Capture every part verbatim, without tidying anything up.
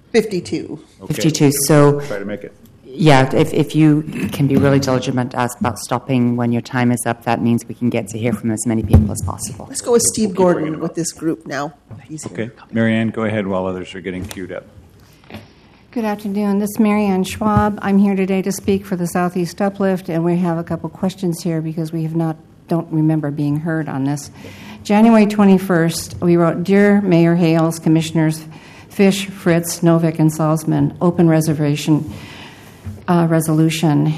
fifty-two. Okay. fifty-two. So, try to make it. Yeah, if, if you can be really diligent about stopping when your time is up, that means we can get to hear from as many people as possible. Let's go with Steve Gordon with this group now. He's Okay. here. Marianne, go ahead while others are getting queued up. Good afternoon. This is Marianne Schwab. I'm here today to speak for the Southeast Uplift, and we have a couple questions here because we have not don't remember being heard on this. January twenty-first, we wrote, Dear Mayor Hales, Commissioners Fish, Fritz, Novick, and Salzman, open reservation uh, resolution.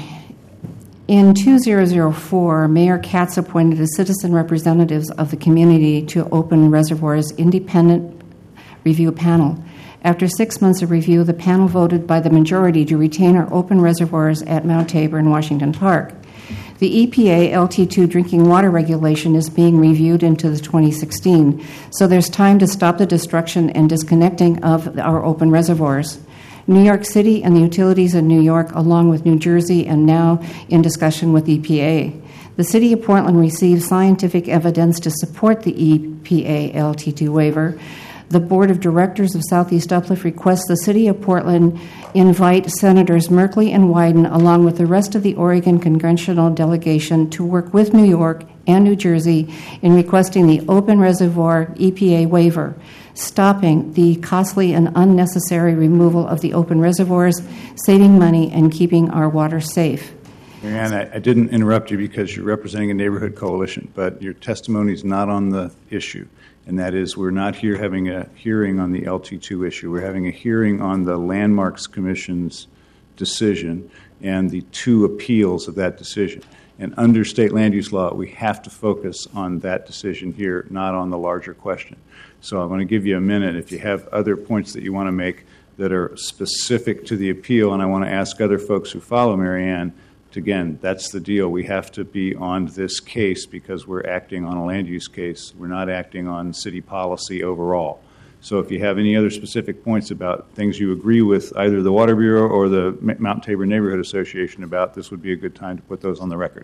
In two thousand four, Mayor Katz appointed a citizen representatives of the community to open reservoirs independent review panel. After six months of review, the panel voted by the majority to retain our open reservoirs at Mount Tabor and Washington Park. The E P A L T two drinking water regulation is being reviewed into the twenty sixteen, so there's time to stop the destruction and disconnecting of our open reservoirs. New York City and the utilities in New York, along with New Jersey, and now in discussion with E P A. The City of Portland received scientific evidence to support the E P A L T two waiver. The Board of Directors of Southeast Uplift requests the City of Portland invite Senators Merkley and Wyden, along with the rest of the Oregon congressional delegation, to work with New York and New Jersey in requesting the open reservoir E P A waiver, stopping the costly and unnecessary removal of the open reservoirs, saving money, and keeping our water safe. Marianne, I, I didn't interrupt you because you're representing a neighborhood coalition, but your testimony is not on the issue. And that is, we're not here having a hearing on the L T two issue. We're having a hearing on the Landmarks Commission's decision and the two appeals of that decision. And under state land use law, we have to focus on that decision here, not on the larger question. So I'm going to give you a minute if you have other points that you want to make that are specific to the appeal, and I want to ask other folks who follow Marianne. Again, that's the deal. We have to be on this case because we're acting on a land use case. We're not acting on city policy overall. So if you have any other specific points about things you agree with either the Water Bureau or the Mount Tabor Neighborhood Association about, this would be a good time to put those on the record.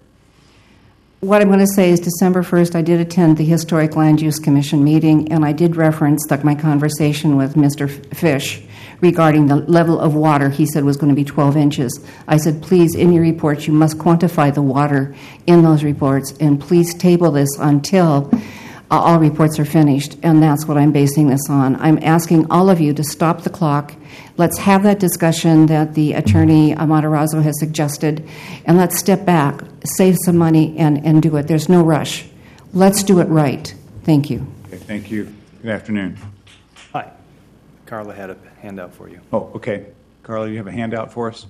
What I'm going to say is December first, I did attend the Historic Land Use Commission meeting, and I did reference like my conversation with Mister Fish regarding the level of water he said was going to be twelve inches. I said, please, in your reports, you must quantify the water in those reports, and please table this until uh, all reports are finished, and that's what I'm basing this on. I'm asking all of you to stop the clock. Let's have that discussion that the attorney Matarazzo has suggested, and let's step back, save some money, and, and do it. There's no rush. Let's do it right. Thank you. Okay, thank you. Good afternoon. Hi. Carla had a handout for you. Oh, okay. Carla, you have a handout for us?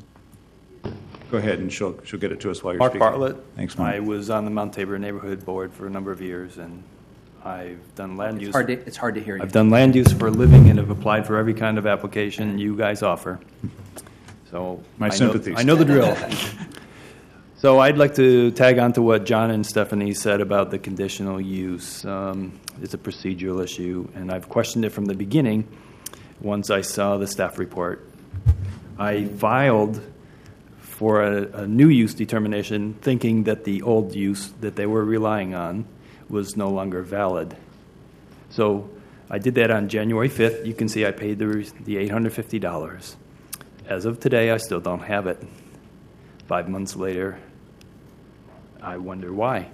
Go ahead, and she'll she'll get it to us while you're Mark speaking. Bartlett. Thanks, Mark. I was on the Mount Tabor Neighborhood Board for a number of years, and I've done land It's use. hard to, it's hard to hear you. I've done land use for a living and have applied for every kind of application you guys offer. So My I know- sympathies. I know the drill. So I'd like to tag on to what John and Stephanie said about the conditional use. Um, it's a procedural issue, and I've questioned it from the beginning once I saw the staff report. I filed for a, a new use determination thinking that the old use that they were relying on was no longer valid. So I did that on January fifth. You can see I paid the, the eight hundred fifty dollars. As of today, I still don't have it. Five months later, I wonder why.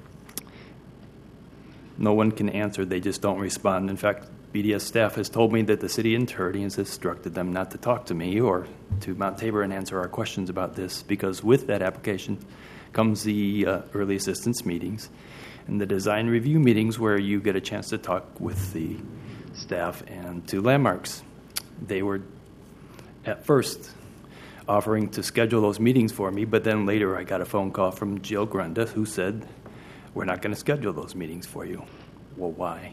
No one can answer. They just don't respond. In fact, B D S staff has told me that the city attorney has instructed them not to talk to me or to Mount Tabor and answer our questions about this, because with that application comes the uh, early assistance meetings and the design review meetings where you get a chance to talk with the staff and to Landmarks. They were at first offering to schedule those meetings for me, but then later I got a phone call from Jill Grunda who said, we're not going to schedule those meetings for you. Well, why?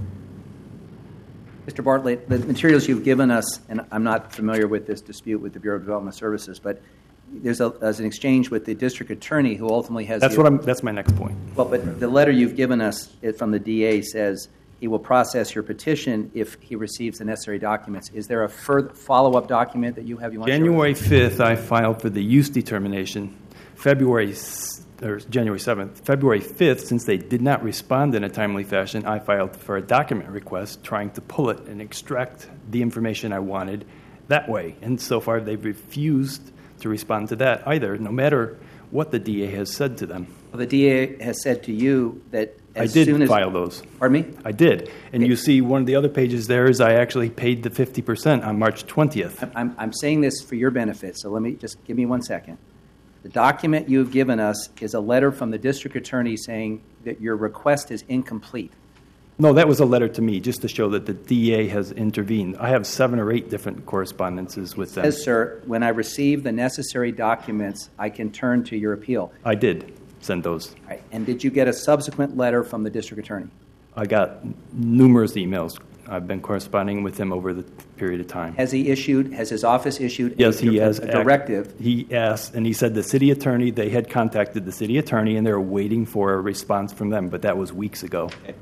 Mister Bartlett, the materials you've given us, and I'm not familiar with this dispute with the Bureau of Development Services, but there's, a, there's an exchange with the district attorney who ultimately has... That's the, what I'm. That's my next point. Well, but the letter you've given us from the D A says he will process your petition if he receives the necessary documents. Is there a further follow-up document that you have? You want January to share with us? fifth, I filed for the use determination. February or January seventh, February fifth, since they did not respond in a timely fashion, I filed for a document request trying to pull it and extract the information I wanted that way. And so far, they've refused to respond to that either, no matter what the D A has said to them. Well, the D A has said to you that as I did soon as... file those. Pardon me? I did. And Okay. you see one of the other pages there is I actually paid the fifty percent on March twentieth. I'm, I'm saying this for your benefit, so let me just give me one second. The document you've given us is a letter from the district attorney saying that your request is incomplete. No, that was a letter to me, just to show that the D A has intervened. I have seven or eight different correspondences with them. Says, sir, when I receive the necessary documents, I can turn to your appeal. I did send those. All right. And did you get a subsequent letter from the district attorney? I got numerous emails. I've been corresponding with him over the period of time. Has he issued, has his office issued Yes, a, he a, has. a act- directive? He asked, and he said the city attorney, they had contacted the city attorney, and they were waiting for a response from them, but that was weeks ago. Okay.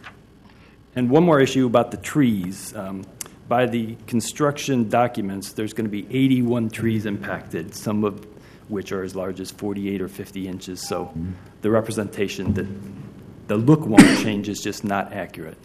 And one more issue about the trees. Um, by the construction documents, there's going to be eighty-one trees impacted, some of which are as large as forty-eight or fifty inches. So the representation that the look won't change is just not accurate.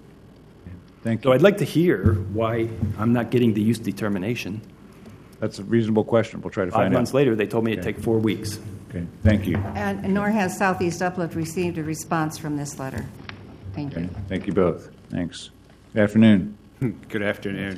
Thank So you. I'd like to hear why I'm not getting the use determination. That's a reasonable question. We'll try to Five find months out. later, they told me it'd take four weeks. Okay, thank you. And nor has Southeast Uplift received a response from this letter. Thank Okay, you. thank you both. Thanks. Good afternoon. Good afternoon.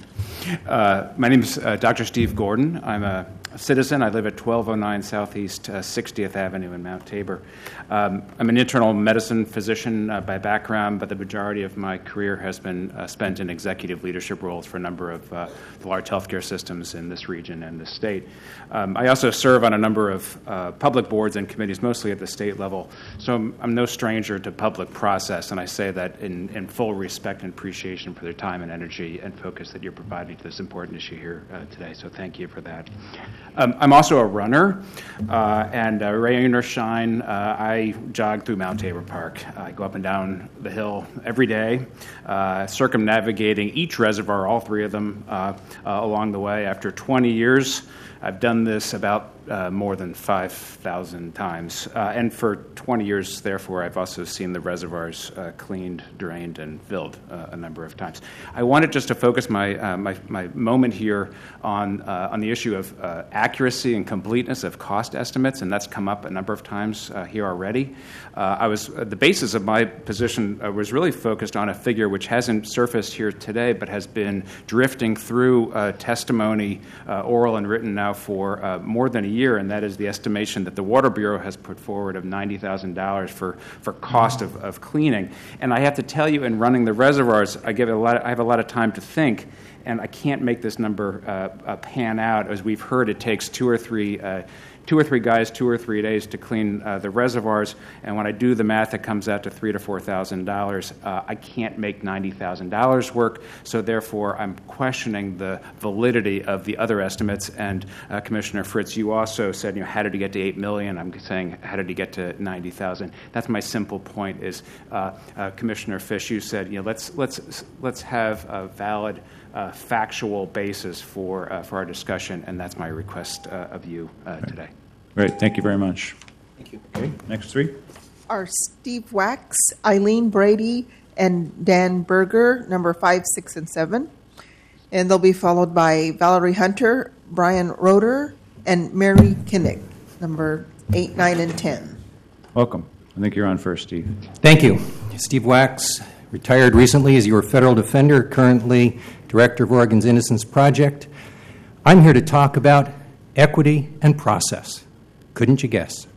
Uh, my name is uh, Doctor Steve Gordon. I'm a citizen. I live at twelve oh nine Southeast uh, sixtieth Avenue in Mount Tabor. Um, I'm an internal medicine physician uh, by background, but the majority of my career has been uh, spent in executive leadership roles for a number of uh, large healthcare systems in this region and this state. Um, I also serve on a number of uh, public boards and committees, mostly at the state level. So I'm, I'm no stranger to public process, and I say that in, in full respect and appreciation for the time and energy and focus that you're providing to this important issue here uh, today. So thank you for that. Um, I'm also a runner, uh, and uh, rain or shine, uh, I jog through Mount Tabor Park. I go up and down the hill every day, uh, circumnavigating each reservoir, all three of them, uh, uh, along the way. After twenty years, I've done this about uh, more than five thousand times. Uh, and for twenty years, therefore, I've also seen the reservoirs uh, cleaned, drained, and filled uh, a number of times. I wanted just to focus my uh, my, my moment here on, uh, on the issue of uh, accuracy and completeness of cost estimates, and that's come up a number of times uh, here already. Uh, I was uh, the basis of my position uh, was really focused on a figure which hasn't surfaced here today, but has been drifting through uh, testimony, uh, oral and written now, for uh, more than a year, and that is the estimation that the Water Bureau has put forward of ninety thousand dollars for, for cost of, of cleaning. And I have to tell you, in running the reservoirs, I, give it a lot of, I have a lot of time to think, and I can't make this number uh, uh, pan out. As we've heard, it takes two or three uh, two or three guys, two or three days to clean uh, the reservoirs, and when I do the math, it comes out to three to four thousand dollars. Uh, I can't make ninety thousand dollars work, so therefore I'm questioning the validity of the other estimates. And uh, Commissioner Fritz, you also said, you know, how did he get to eight million dollars? I'm saying, how did he get to ninety thousand dollars? That's my simple point. Is uh, uh, Commissioner Fish, you said, you know, let's let's let's have a valid, uh, factual basis for uh, for our discussion, and that's my request uh, of you uh, today. Great, thank you very much. Thank you. Okay, next three. Are Steve Wax, Eileen Brady, and Dan Berger, number five, six, and seven. And they'll be followed by Valerie Hunter, Brian Roeder, and Mary Kinnick, number eight, nine, and ten. Welcome. I think you're on first, Steve. Thank you. Steve Wax, retired recently as your federal defender, currently director of Oregon's Innocence Project. I'm here to talk about equity and process. Couldn't you guess?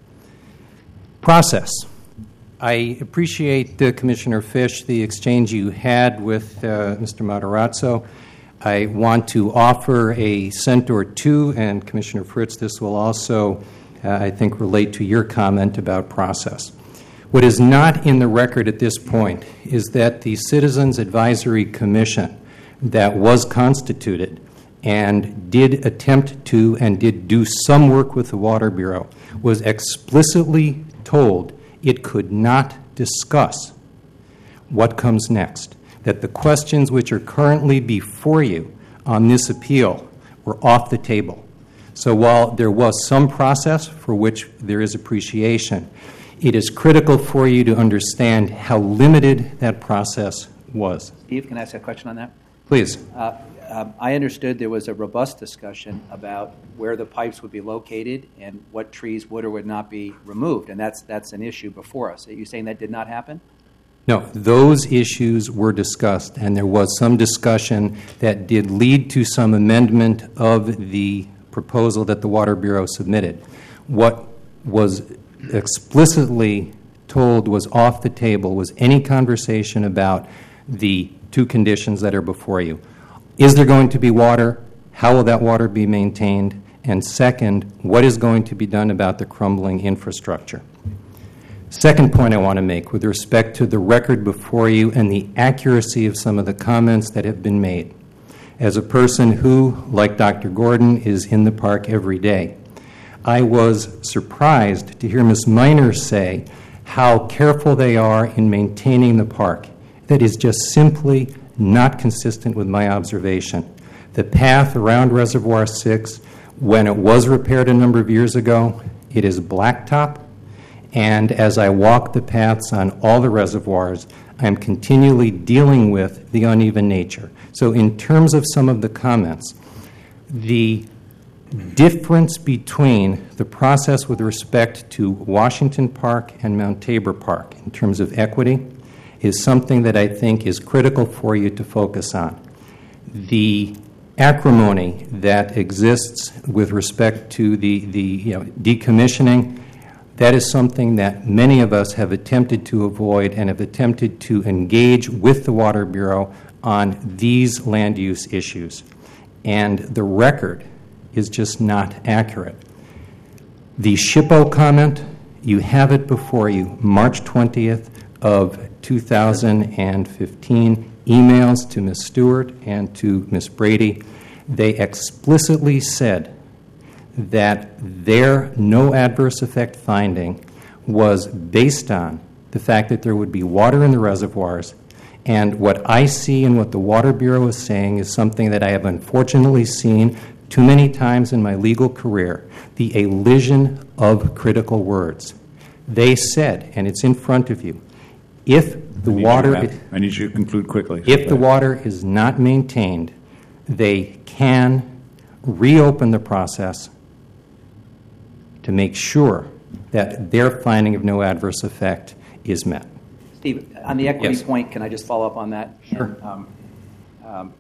Process. I appreciate, uh, Commissioner Fish, the exchange you had with uh, Mister Matarazzo. I want to offer a cent or two, and Commissioner Fritz, this will also, uh, I think, relate to your comment about process. What is not in the record at this point is that the Citizens Advisory Commission that was constituted and did attempt to and did do some work with the Water Bureau was explicitly told it could not discuss what comes next, that the questions which are currently before you on this appeal were off the table. So while there was some process for which there is appreciation, it is critical for you to understand how limited that process was. Steve, can I ask a question on that? Please. Uh, um, I understood there was a robust discussion about where the pipes would be located and what trees would or would not be removed, and that's that's an issue before us. Are you saying that did not happen? No, those issues were discussed, and there was some discussion that did lead to some amendment of the proposal that the Water Bureau submitted. What was explicitly told was off the table was any conversation about the two conditions that are before you. Is there going to be water? How will that water be maintained? And second, what is going to be done about the crumbling infrastructure? Second point I want to make with respect to the record before you and the accuracy of some of the comments that have been made. As a person who, like Doctor Gordon, is in the park every day, I was surprised to hear Miz Miner say how careful they are in maintaining the park. That is just simply not consistent with my observation. The path around Reservoir six, when it was repaired a number of years ago, it is blacktop. And as I walk the paths on all the reservoirs, I'm continually dealing with the uneven nature. So in terms of some of the comments, the difference between the process with respect to Washington Park and Mount Tabor Park in terms of equity is something that I think is critical for you to focus on. The acrimony that exists with respect to the, the you know, decommissioning, that is something that many of us have attempted to avoid and have attempted to engage with the Water Bureau on these land use issues. And the record is just not accurate. The SHPO comment, you have it before you, March twentieth of two thousand fifteen, emails to Miz Stewart and to Miz Brady. They explicitly said that their no adverse effect finding was based on the fact that there would be water in the reservoirs. And what I see and what the Water Bureau is saying is something that I have unfortunately seen too many times in my legal career, the elision of critical words. They said, and it's in front of you, if the I need water... You to, I need you to conclude quickly. If the water is not maintained, they can reopen the process to make sure that their finding of no adverse effect is met. Steve, on the equity Yes. point, can I just follow up on that? Sure. And, um, um,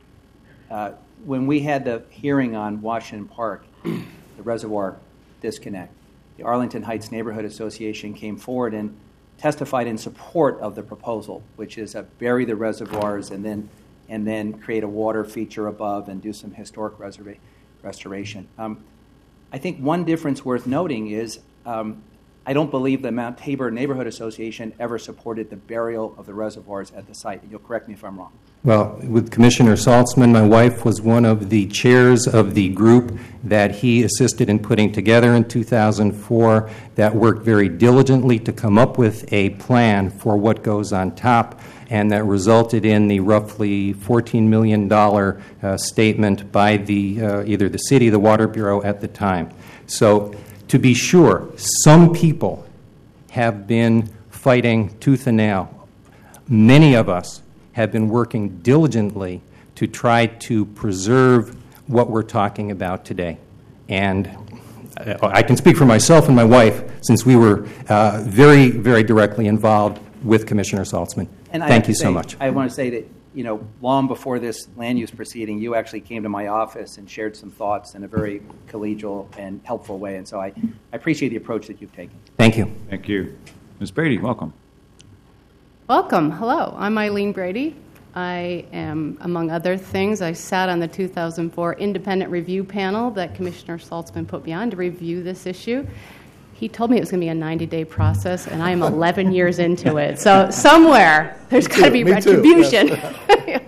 uh, when we had the hearing on Washington Park, the reservoir disconnect, the Arlington Heights Neighborhood Association came forward and testified in support of the proposal, which is to bury the reservoirs and then and then create a water feature above and do some historic reserva- restoration. Um, I think one difference worth noting is um, I don't believe the Mount Tabor Neighborhood Association ever supported the burial of the reservoirs at the site. You'll correct me if I'm wrong. Well, with Commissioner Saltzman, my wife was one of the chairs of the group that he assisted in putting together in two thousand four that worked very diligently to come up with a plan for what goes on top, and that resulted in the roughly fourteen million dollars uh, statement by the uh, either the city or the Water Bureau at the time. So to be sure, some people have been fighting tooth and nail. Many of us have been working diligently to try to preserve what we're talking about today. And I can speak for myself and my wife, since we were uh, very, very directly involved with Commissioner Saltzman. And I Thank have you to so say- much. I want to say that, you know, long before this land use proceeding, you actually came to my office and shared some thoughts in a very collegial and helpful way. And so I, I appreciate the approach that you've taken. Thank you. Thank you. Miz Brady, welcome. Welcome. Hello. I'm Eileen Brady. I am, among other things, I sat on the two thousand four independent review panel that Commissioner Saltzman put me on to review this issue. He told me it was going to be a ninety-day process, and I am eleven years into it. So somewhere there's got to be Me too. retribution. Yes.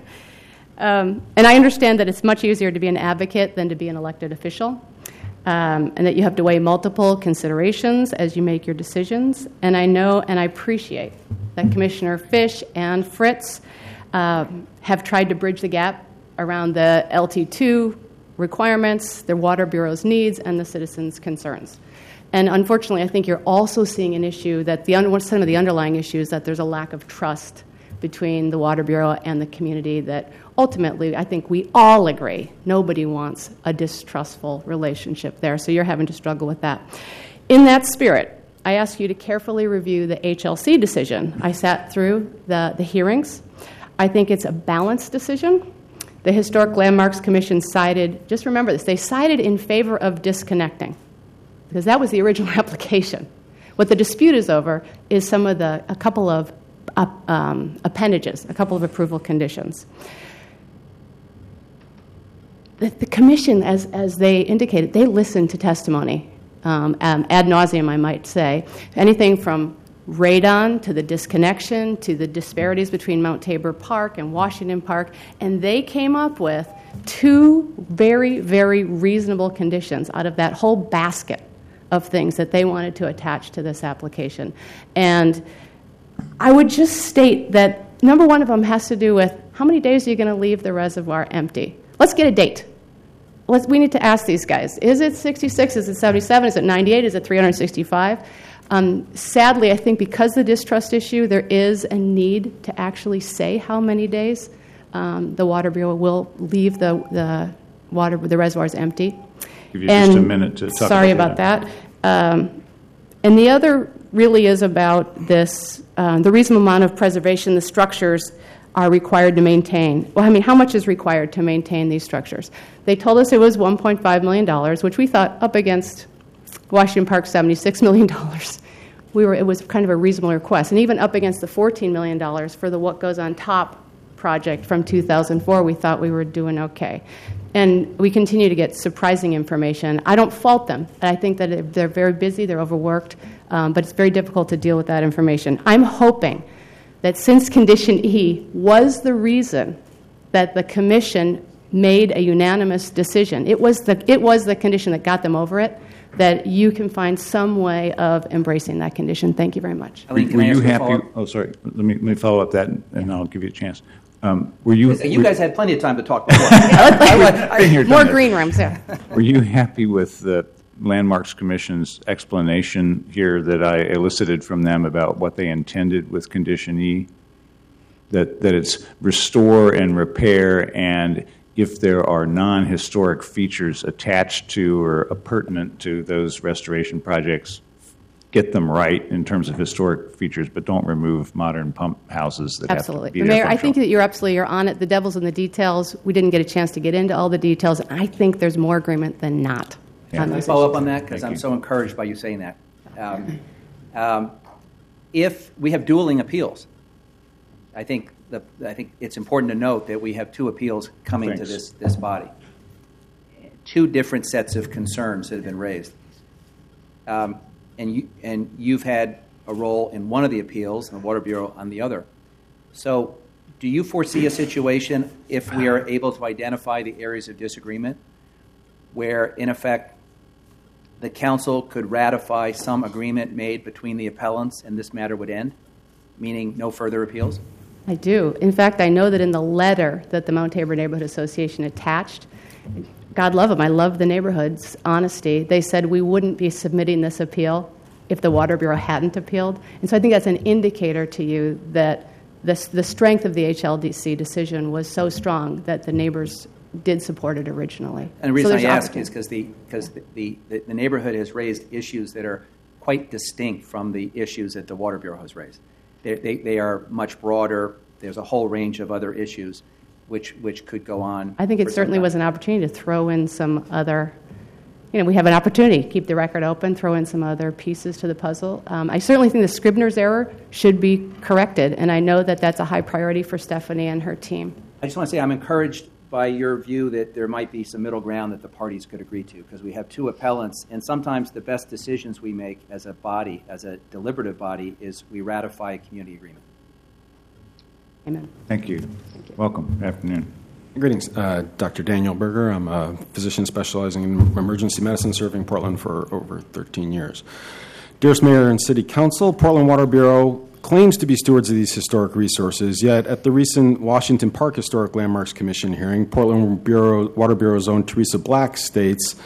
um, and I understand that it's much easier to be an advocate than to be an elected official, um, and that you have to weigh multiple considerations as you make your decisions. And I know and I appreciate that Commissioner Fish and Fritz um, have tried to bridge the gap around the L T two requirements, the Water Bureau's needs, and the citizens' concerns. And unfortunately, I think you're also seeing an issue that the some of the underlying issues that there's a lack of trust between the Water Bureau and the community that ultimately I think we all agree nobody wants a distrustful relationship there. So you're having to struggle with that. In that spirit, I ask you to carefully review the H L C decision. I sat through the, the hearings. I think it's a balanced decision. The Historic Landmarks Commission sided, just remember this, they sided in favor of disconnecting because that was the original application. What the dispute is over is some of the, a couple of uh, um, appendages, a couple of approval conditions. The, the commission, as, as they indicated, they listened to testimony, um, um, ad nauseum, I might say. Anything from radon to the disconnection to the disparities between Mount Tabor Park and Washington Park, and they came up with two very, very reasonable conditions out of that whole basket of things that they wanted to attach to this application. And I would just state that number one of them has to do with how many days are you going to leave the reservoir empty? Let's get a date. Let's, we need to ask these guys, is it sixty-six, is it seventy-seven, is it ninety-eight, is it three hundred sixty-five? Um, sadly, I think because of the distrust issue, there is a need to actually say how many days um, the Water Bureau will leave the, the water, the reservoirs empty. Give you and just a minute to talk sorry about, about that. that. Um, and the other really is about this, um, the reasonable amount of preservation the structures are required to maintain. Well, I mean, how much is required to maintain these structures? They told us it was one point five million dollars, which we thought up against Washington Park's seventy-six million dollars. We were, it was kind of a reasonable request. And even up against the fourteen million dollars for the What Goes on Top project from two thousand four, we thought we were doing okay. And we continue to get surprising information. I don't fault them. I think that they're very busy, they're overworked, um, but it's very difficult to deal with that information. I'm hoping that since Condition E was the reason that the Commission made a unanimous decision, it was the, it was the condition that got them over it, that you can find some way of embracing that condition. Thank you very much. Were, were you happy? Oh, sorry. Let me let me follow up that, and, and I'll give you a chance. Um, were you? You were, guys had plenty of time to talk before. I, I, here, More green rooms, yeah. Were you happy with the Landmarks Commission's explanation here that I elicited from them about what they intended with Condition E? That that it's restore and repair, and if there are non-historic features attached to or pertinent to those restoration projects, get them right in terms of historic features, but don't remove modern pump houses that absolutely. have to be Mayor, there. I think that you're absolutely you're on it. The devil's in the details. We didn't get a chance to get into all the details. I think there's more agreement than not. Yeah. Can I follow up on that? Because I'm you. so encouraged by you saying that. Um, um, if we have dueling appeals, I think the, I think it's important to note that we have two appeals coming Thanks. to this, this body. Two different sets of concerns that have been raised. Um, and you and you've had a role in one of the appeals, and the Water Bureau on the other. So, do you foresee a situation if we are able to identify the areas of disagreement, where in effect the council could ratify some agreement made between the appellants, and this matter would end, meaning no further appeals? I do. In fact, I know that in the letter that the Mount Tabor Neighborhood Association attached, God love them, I love the neighborhood's honesty. They said we wouldn't be submitting this appeal if the Water Bureau hadn't appealed. And so I think that's an indicator to you that this, the strength of the H L D C decision was so strong that the neighbors did support it originally. And the reason so I ask is because the, because the, the, the neighborhood has raised issues that are quite distinct from the issues that the Water Bureau has raised. They, they, they are much broader. There's a whole range of other issues which which could go on. I think it certainly was an opportunity to throw in some other, you know, we have an opportunity to keep the record open, throw in some other pieces to the puzzle. Um, I certainly think the Scribner's error should be corrected, and I know that that's a high priority for Stephanie and her team. I just want to say I'm encouraged by your view that there might be some middle ground that the parties could agree to, because we have two appellants, and sometimes the best decisions we make as a body, as a deliberative body, is we ratify a community agreement. Amen. Thank you. Thank you. Welcome. Good afternoon. Greetings. Uh, Doctor Daniel Berger. I'm a physician specializing in emergency medicine, serving Portland for over thirteen years. Dearest Mayor and City Council, Portland Water Bureau claims to be stewards of these historic resources, yet at the recent Washington Park Historic Landmarks Commission hearing, Portland Bureau, Water Bureau's own Teresa Black states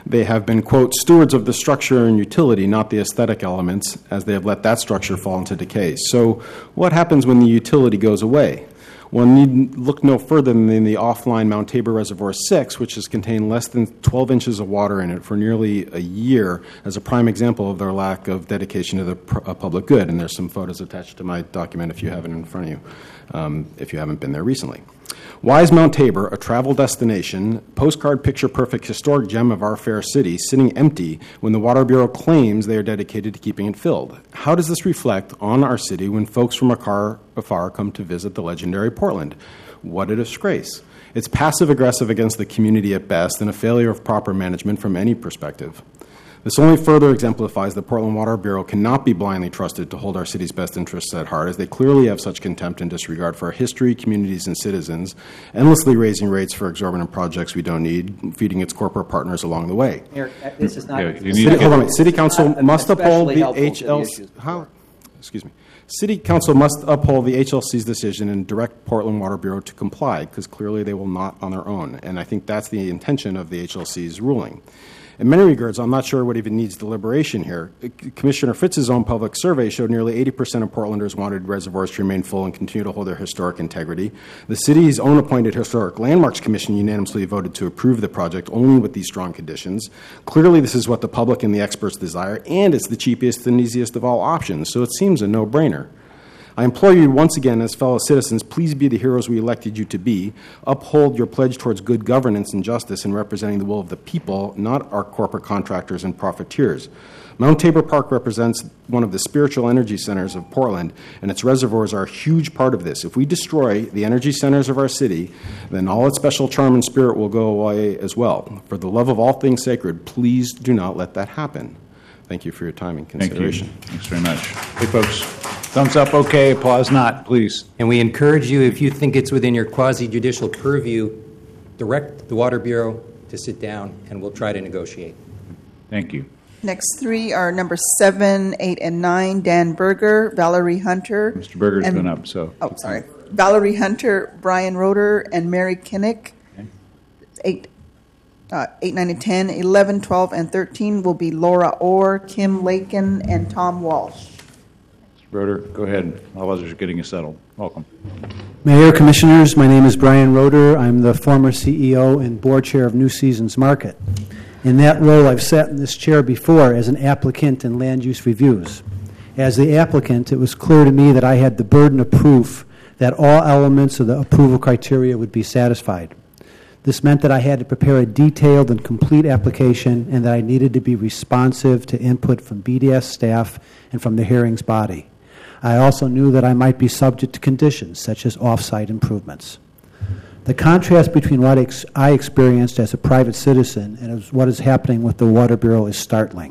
They have been, quote, stewards of the structure and utility, not the aesthetic elements, as they have let that structure fall into decay. So what happens when the utility goes away? One need look no further than the offline Mount Tabor Reservoir six, which has contained less than twelve inches of water in it for nearly a year, as a prime example of their lack of dedication to the pr- uh, public good. And there's some photos attached to my document if you have it in front of you, um, if you haven't been there recently. Why is Mount Tabor, a travel destination, postcard picture-perfect historic gem of our fair city, sitting empty when the Water Bureau claims they are dedicated to keeping it filled? How does this reflect on our city when folks from afar, afar come to visit the legendary Portland? What a disgrace. It's passive-aggressive against the community at best and a failure of proper management from any perspective. This only further exemplifies the Portland Water Bureau cannot be blindly trusted to hold our city's best interests at heart, as they clearly have such contempt and disregard for our history, communities, and citizens, endlessly raising rates for exorbitant projects we don't need, feeding its corporate partners along the way. Mayor, this is not. Yeah, you need City, to hold on, get- wait. City Council not must uphold especially the helpful to H the L. issues before. How? Excuse me. City Council must uphold the H L C's decision and direct Portland Water Bureau to comply, because clearly they will not on their own. And I think that's the intention of the H L C's ruling. In many regards, I'm not sure what even needs deliberation here. Commissioner Fritz's own public survey showed nearly eighty percent of Portlanders wanted reservoirs to remain full and continue to hold their historic integrity. The city's own appointed Historic Landmarks Commission unanimously voted to approve the project only with these strong conditions. Clearly, this is what the public and the experts desire, and it's the cheapest and easiest of all options, so it seems a no-brainer. I implore you once again, as fellow citizens, please be the heroes we elected you to be. Uphold your pledge towards good governance and justice in representing the will of the people, not our corporate contractors and profiteers. Mount Tabor Park represents one of the spiritual energy centers of Portland, and its reservoirs are a huge part of this. If we destroy the energy centers of our city, then all its special charm and spirit will go away as well. For the love of all things sacred, please do not let that happen. Thank you for your time and consideration. Thank you. Thanks very much. Hey, folks, thumbs up okay, applause not, please. And we encourage you, if you think it's within your quasi-judicial purview, direct the Water Bureau to sit down, and we'll try to negotiate. Thank you. Next three are number seven, eight, and nine, Dan Berger, Valerie Hunter. Mister Berger's and- been up, so. Oh, sorry. Valerie Hunter, Brian Roeder, and Mary Kinnick. Okay. Eight, uh, eight, nine, and ten. eleven, twelve, and thirteen will be Laura Orr, Kim Lakin, and Tom Walsh. Roeder, go ahead. All others are getting you settled. Welcome. Mayor, Commissioners, my name is Brian Roeder. I'm the former C E O and board chair of New Seasons Market. In that role, I've sat in this chair before as an applicant in land use reviews. As the applicant, it was clear to me that I had the burden of proof that all elements of the approval criteria would be satisfied. This meant that I had to prepare a detailed and complete application, and that I needed to be responsive to input from B D S staff and from the hearings body. I also knew that I might be subject to conditions, such as off-site improvements. The contrast between what ex- I experienced as a private citizen and as what is happening with the Water Bureau is startling.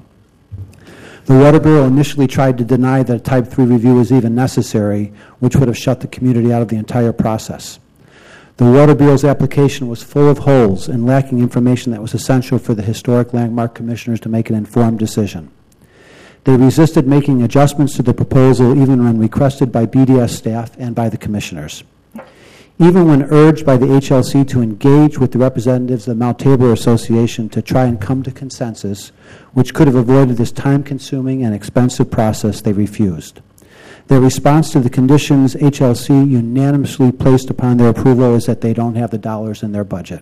The Water Bureau initially tried to deny that a Type three review was even necessary, which would have shut the community out of the entire process. The Water Bureau's application was full of holes and lacking information that was essential for the Historic Landmark Commissioners to make an informed decision. They resisted making adjustments to the proposal even when requested by B D S staff and by the commissioners. Even when urged by the H L C to engage with the representatives of the Mount Tabor Association to try and come to consensus, which could have avoided this time-consuming and expensive process, they refused. Their response to the conditions H L C unanimously placed upon their approval is that they don't have the dollars in their budget.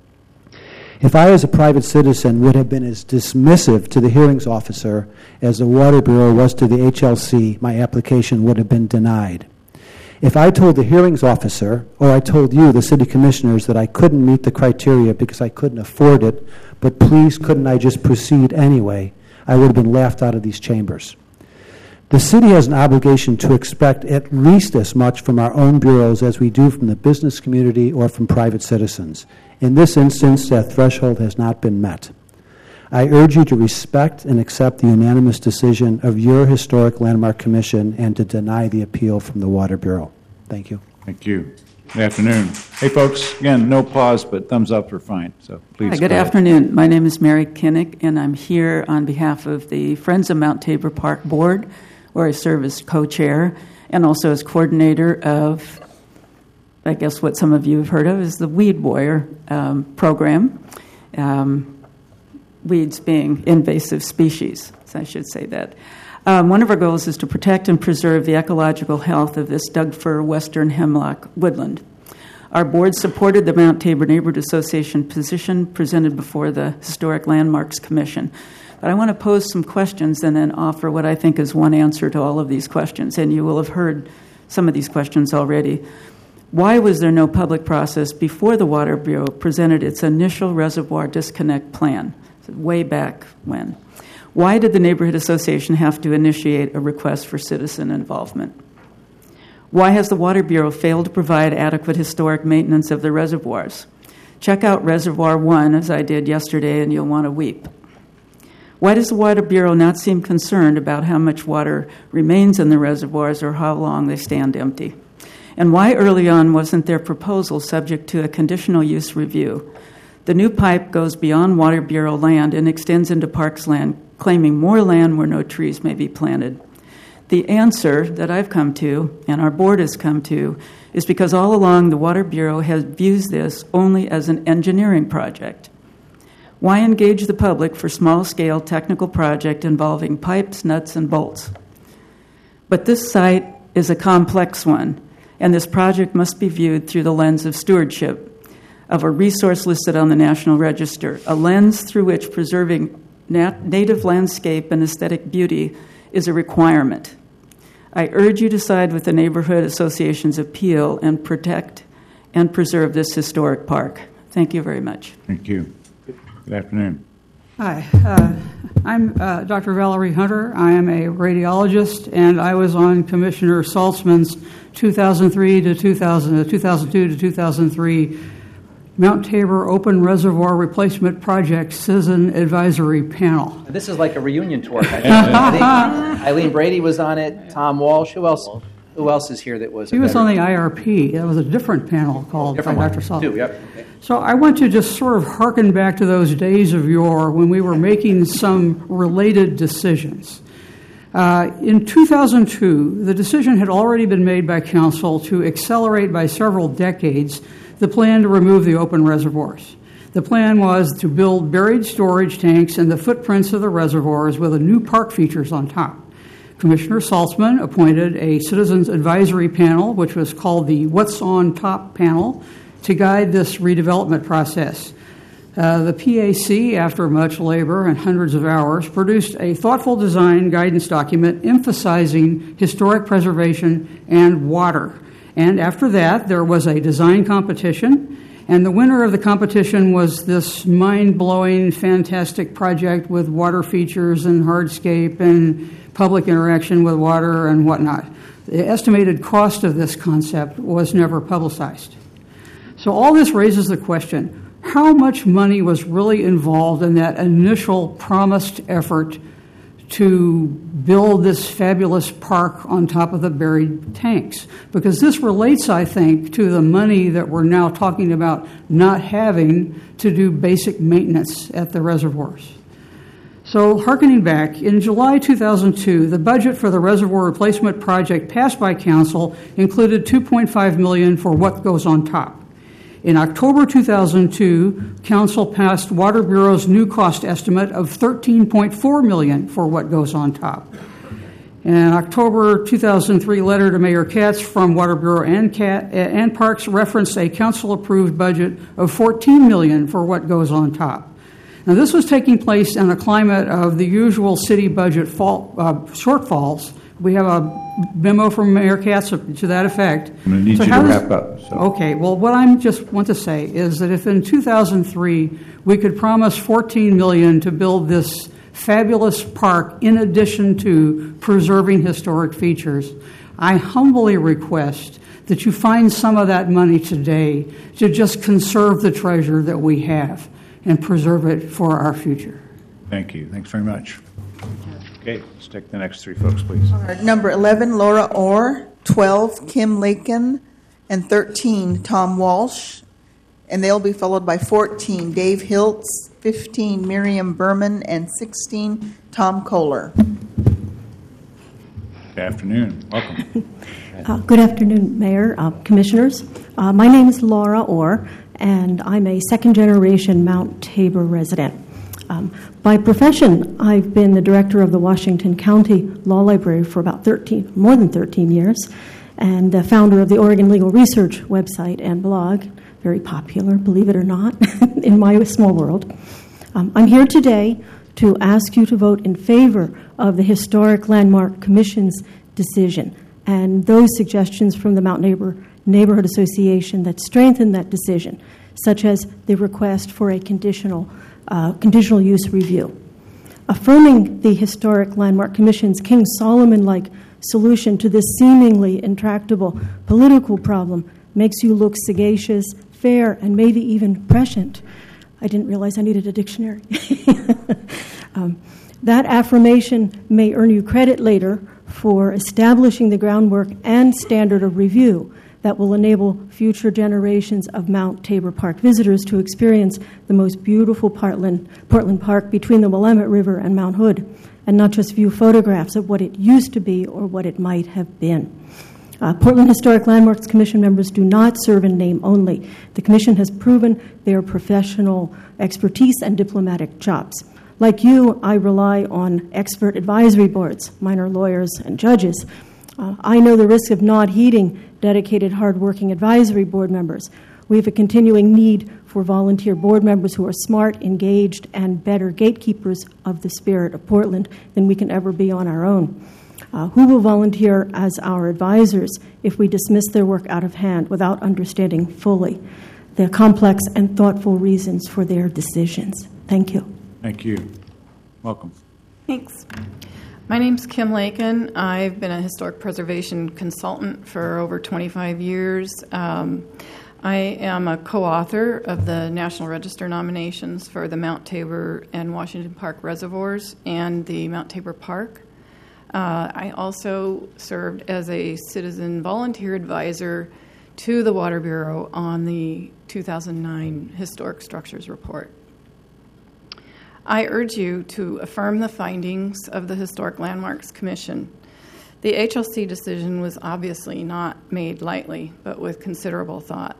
If I, as a private citizen, would have been as dismissive to the hearings officer as the Water Bureau was to the H L C, my application would have been denied. If I told the hearings officer, or I told you, the city commissioners, that I couldn't meet the criteria because I couldn't afford it, but please couldn't I just proceed anyway, I would have been laughed out of these chambers. The city has an obligation to expect at least as much from our own bureaus as we do from the business community or from private citizens. In this instance, that threshold has not been met. I urge you to respect and accept the unanimous decision of your Historic Landmark Commission and to deny the appeal from the Water Bureau. Thank you. Thank you. Good afternoon. Hey, folks, again, no applause, but thumbs up are fine, so please. Hi, good go ahead. afternoon. My name is Mary Kinnick, and I'm here on behalf of the Friends of Mount Tabor Park Board, where I serve as co-chair and also as coordinator of, I guess what some of you have heard of, is the Weed Warrior um, program. Um, weeds being invasive species, so I should say that. Um, one of our goals is to protect and preserve the ecological health of this Doug fir western hemlock woodland. Our board supported the Mount Tabor Neighborhood Association position presented before the Historic Landmarks Commission. But I want to pose some questions and then offer what I think is one answer to all of these questions. And you will have heard some of these questions already. Why was there no public process before the Water Bureau presented its initial reservoir disconnect plan, way back when? Why did the Neighborhood Association have to initiate a request for citizen involvement? Why has the Water Bureau failed to provide adequate historic maintenance of the reservoirs? Check out Reservoir one, as I did yesterday, and you'll want to weep. Why does the Water Bureau not seem concerned about how much water remains in the reservoirs or how long they stand empty? And why early on wasn't their proposal subject to a conditional use review? The new pipe goes beyond Water Bureau land and extends into Parks land, claiming more land where no trees may be planted. The answer that I've come to, and our board has come to, is because all along the Water Bureau has views this only as an engineering project. Why engage the public for small-scale technical project involving pipes, nuts, and bolts? But this site is a complex one, and this project must be viewed through the lens of stewardship, of a resource listed on the National Register, a lens through which preserving nat- native landscape and aesthetic beauty is a requirement. I urge you to side with the Neighborhood Association's appeal and protect and preserve this historic park. Thank you very much. Thank you. Good afternoon. Hi, uh, I'm uh, Doctor Valerie Hunter. I am a radiologist, and I was on Commissioner Saltzman's two thousand three to two thousand, two thousand two to two thousand three Mount Tabor Open Reservoir Replacement Project Citizen Advisory Panel. This is like a reunion tour. I think, I think Eileen Brady was on it, Tom Walsh. Who else? Who else is here that was? He was on the I R P. That was a different panel called different by one. Doctor Saltzman. Two, yep. Okay. So I want to just sort of hearken back to those days of yore when we were making some related decisions. Uh, in two thousand two, the decision had already been made by Council to accelerate by several decades the plan to remove the open reservoirs. The plan was to build buried storage tanks in the footprints of the reservoirs with a new park features on top. Commissioner Saltzman appointed a citizens advisory panel, which was called the What's on Top panel, to guide this redevelopment process. Uh, the P A C, after much labor and hundreds of hours, produced a thoughtful design guidance document emphasizing historic preservation and water. And after that, there was a design competition, and the winner of the competition was this mind-blowing, fantastic project with water features and hardscape and public interaction with water and whatnot. The estimated cost of this concept was never publicized. So all this raises the question, how much money was really involved in that initial promised effort to build this fabulous park on top of the buried tanks? Because this relates, I think, to the money that we're now talking about not having to do basic maintenance at the reservoirs. So, hearkening back, in July two thousand two, the budget for the reservoir replacement project passed by Council included two point five million dollars for what goes on top. In October two thousand two, Council passed Water Bureau's new cost estimate of thirteen point four million dollars for what goes on top. In an October two thousand three letter to Mayor Katz from Water Bureau and, Cat, and Parks referenced a council-approved budget of fourteen million dollars for what goes on top. Now, this was taking place in a climate of the usual city budget fall, uh, shortfalls. We have a memo from Mayor Katz to that effect. I'm going to need so you to does, wrap up. So. Okay. Well, what I just want to say is that if in two thousand three we could promise fourteen million dollars to build this fabulous park in addition to preserving historic features, I humbly request that you find some of that money today to just conserve the treasure that we have and preserve it for our future. Thank you. Thanks very much. Okay, let's take the next three folks, please. Number eleven, Laura Orr. twelve, Kim Lakin. And thirteen, Tom Walsh. And they'll be followed by fourteen, Dave Hiltz. fifteen, Miriam Berman. And sixteen, Tom Kohler. Good afternoon. Welcome. uh, good afternoon, Mayor, uh, Commissioners. Uh, my name is Laura Orr, and I'm a second-generation Mount Tabor resident. Um, by profession, I've been the director of the Washington County Law Library for about thirteen, more than thirteen years, and the founder of the Oregon Legal Research website and blog, very popular, believe it or not, in my small world. Um, I'm here today to ask you to vote in favor of the Historic Landmark Commission's decision and those suggestions from the Mount Neighbor Neighborhood Association that strengthen that decision, such as the request for a conditional uh, conditional use review. Affirming the Historic Landmark Commission's King Solomon-like solution to this seemingly intractable political problem makes you look sagacious, fair, and maybe even prescient. I didn't realize I needed a dictionary. um, that affirmation may earn you credit later for establishing the groundwork and standard of review that will enable future generations of Mount Tabor Park visitors to experience the most beautiful Portland, Portland Park between the Willamette River and Mount Hood, and not just view photographs of what it used to be or what it might have been. Uh, Portland Historic Landmarks Commission members do not serve in name only. The Commission has proven their professional expertise and diplomatic chops. Like you, I rely on expert advisory boards, minor lawyers, and judges. Uh, I know the risk of not heeding dedicated, hardworking advisory board members. We have a continuing need for volunteer board members who are smart, engaged, and better gatekeepers of the spirit of Portland than we can ever be on our own. Uh, who will volunteer as our advisors if we dismiss their work out of hand without understanding fully the complex and thoughtful reasons for their decisions? Thank you. Thank you. Welcome. Thanks. My name's Kim Lakin. I've been a historic preservation consultant for over twenty-five years. Um, I am a co-author of the National Register nominations for the Mount Tabor and Washington Park reservoirs and the Mount Tabor Park. Uh, I also served as a citizen volunteer advisor to the Water Bureau on the two thousand nine Historic Structures Report. I urge you to affirm the findings of the Historic Landmarks Commission. The H L C decision was obviously not made lightly, but with considerable thought.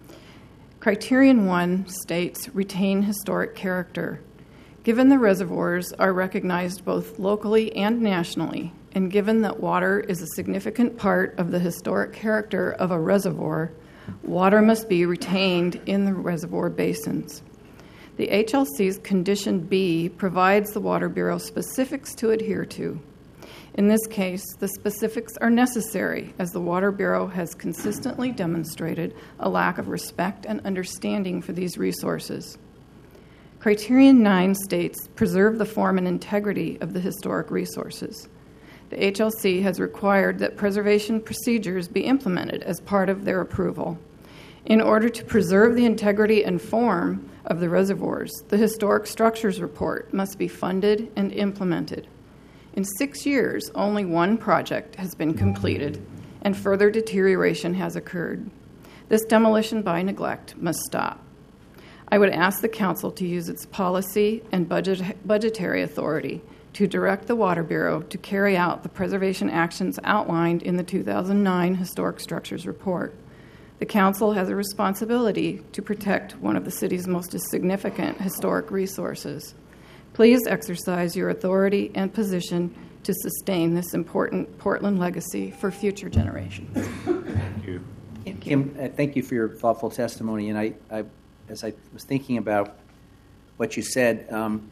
Criterion one states retain historic character. Given the reservoirs are recognized both locally and nationally, and given that water is a significant part of the historic character of a reservoir, water must be retained in the reservoir basins. The H L C's Condition B provides the Water Bureau specifics to adhere to. In this case, the specifics are necessary as the Water Bureau has consistently demonstrated a lack of respect and understanding for these resources. Criterion nine states, preserve the form and integrity of the historic resources. The H L C has required that preservation procedures be implemented as part of their approval. In order to preserve the integrity and form of the reservoirs, the Historic Structures Report must be funded and implemented. In six years, only one project has been completed, and further deterioration has occurred. This demolition by neglect must stop. I would ask the Council to use its policy and budget, budgetary authority to direct the Water Bureau to carry out the preservation actions outlined in the two thousand nine Historic Structures Report. The Council has a responsibility to protect one of the city's most significant historic resources. Please exercise your authority and position to sustain this important Portland legacy for future generations. Thank you. Kim, uh, thank you for your thoughtful testimony. And I, I as I was thinking about what you said, um,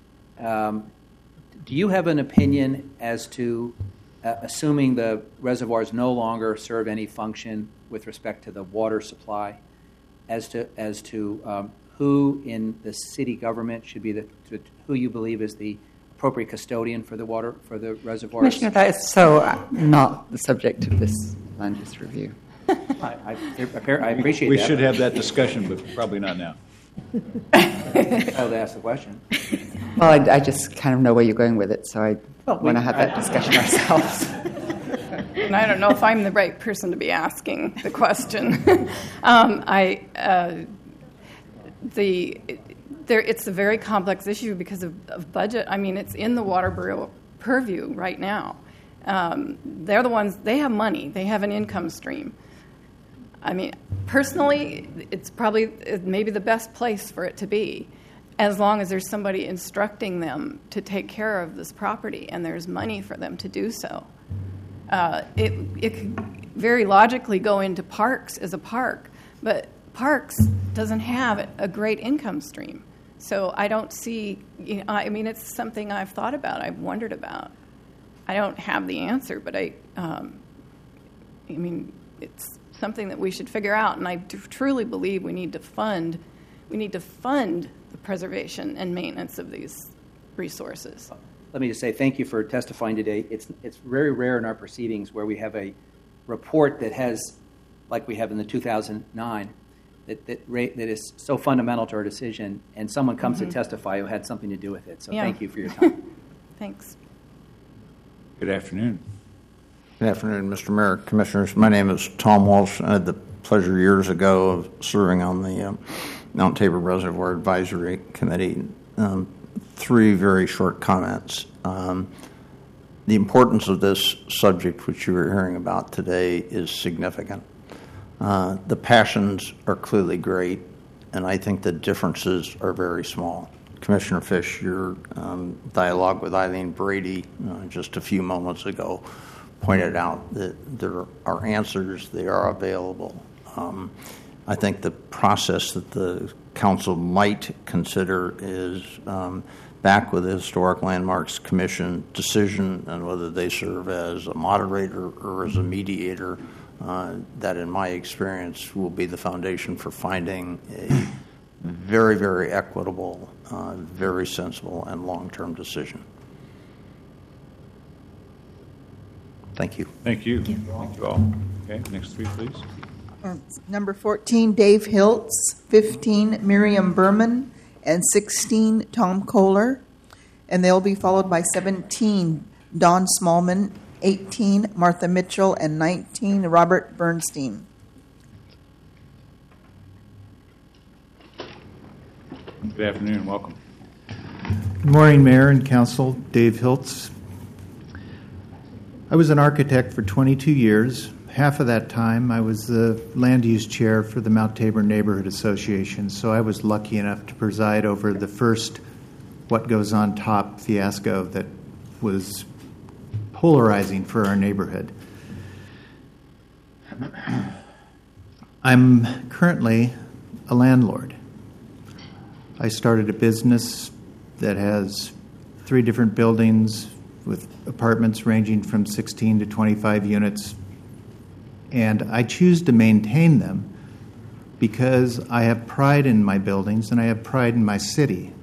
um, do you have an opinion as to, uh, assuming the reservoirs no longer serve any function with respect to the water supply, as to as to um, who in the city government should be the to, who you believe is the appropriate custodian for the water for the reservoirs? Commissioner, that is so not the subject of this land use review. I, I, I appreciate we that. We should have that discussion, but probably not now. I'll ask the question. Well, I, I just kind of know where you're going with it, so I well, want to have that discussion ourselves. And I don't know if I'm the right person to be asking the question. um, I uh, the there it's a very complex issue because of, of budget. I mean, it's in the Water Bureau purview right now. Um, they're the ones. They have money. They have an income stream. I mean, personally, it's probably maybe the best place for it to be. as long as there's somebody instructing them to take care of this property and there's money for them to do so. Uh, it, it could very logically go into parks as a park, but parks doesn't have a great income stream. So I don't see, you know, I mean, it's something I've thought about, I've wondered about. I don't have the answer, but I, um, I mean, it's something that we should figure out, and I do truly believe we need to fund, we need to fund the preservation and maintenance of these resources. Let me just say thank you for testifying today. It's it's very rare in our proceedings where we have a report that has, like we have in the two thousand nine, that that, ra- that is so fundamental to our decision, and someone comes Mm-hmm. to testify who had something to do with it. So Yeah. thank you for your time. Thanks. Good afternoon. Good afternoon, Mister Mayor, Commissioners. My name is Tom Walsh. I had the pleasure years ago of serving on the um, Mount Tabor Reservoir Advisory Committee. Um, three very short comments. Um, the importance of this subject, which you were hearing about today, is significant. Uh, the passions are clearly great, and I think the differences are very small. Commissioner Fish, your um, dialogue with Eileen Brady uh, just a few moments ago pointed out that there are answers, they are available. Um, I think the process that the council might consider is um, back with the Historic Landmarks Commission decision and whether they serve as a moderator or as a mediator. Uh, that, in my experience, will be the foundation for finding a very, very equitable, uh, very sensible, and long-term decision. Thank you. Thank you. Thank you, Thank you all. Okay, next three, please. Uh, Number fourteen, Dave Hiltz. fifteen, Miriam Berman. And sixteen, Tom Kohler. And they'll be followed by seventeen, Don Smallman. eighteen, Martha Mitchell. And nineteen, Robert Bernstein. Good afternoon. Welcome. Good morning, Mayor and Council. Dave Hiltz. I was an architect for twenty-two years. Half of that time, I was the land use chair for the Mount Tabor Neighborhood Association, so I was lucky enough to preside over the first What Goes on Top fiasco that was polarizing for our neighborhood. I'm currently a landlord. I started a business that has three different buildings with apartments ranging from sixteen to twenty-five units, and I choose to maintain them because I have pride in my buildings and I have pride in my city.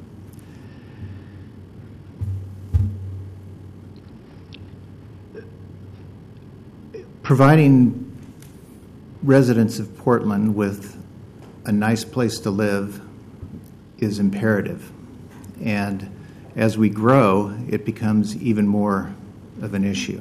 Providing residents of Portland with a nice place to live is imperative. And as we grow, it becomes even more of an issue.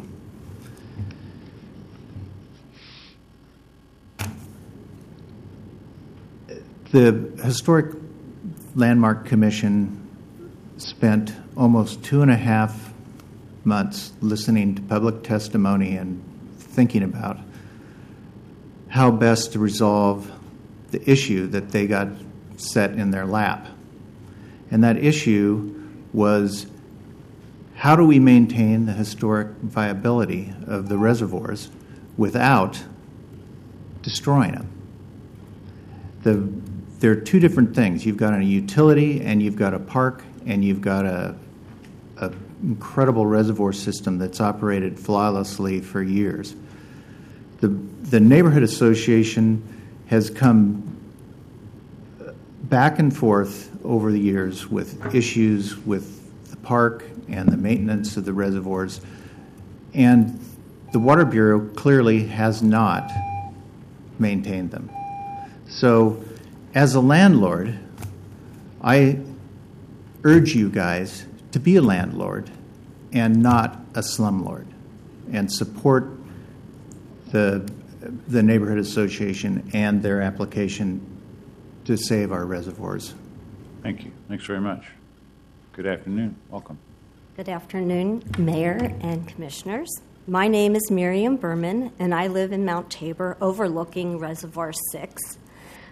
The Historic Landmark Commission spent almost two and a half months listening to public testimony and thinking about how best to resolve the issue that they got set in their lap. And that issue was, how do we maintain the historic viability of the reservoirs without destroying them? The, there are two different things. You've got a utility, and you've got a park, and you've got a, a incredible reservoir system that's operated flawlessly for years. The, the Neighborhood Association has come back and forth over the years with issues with the park and the maintenance of the reservoirs, and the Water Bureau clearly has not maintained them. So, as a landlord, I urge you guys to be a landlord and not a slumlord, and support the the Neighborhood Association and their application to save our reservoirs. Thank you. Thanks very much. Good afternoon. Welcome. Good afternoon, Mayor and Commissioners. My name is Miriam Berman, and I live in Mount Tabor, overlooking Reservoir six.